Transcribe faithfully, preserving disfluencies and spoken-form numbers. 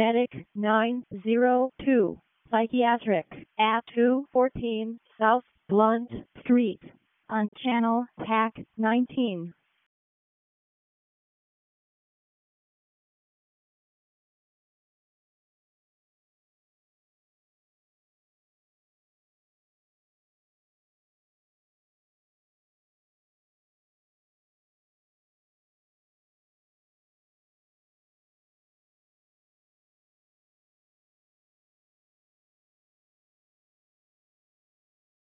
Medic nine zero two, Psychiatric, at two fourteen South Blunt Street, on Channel P A C nineteen.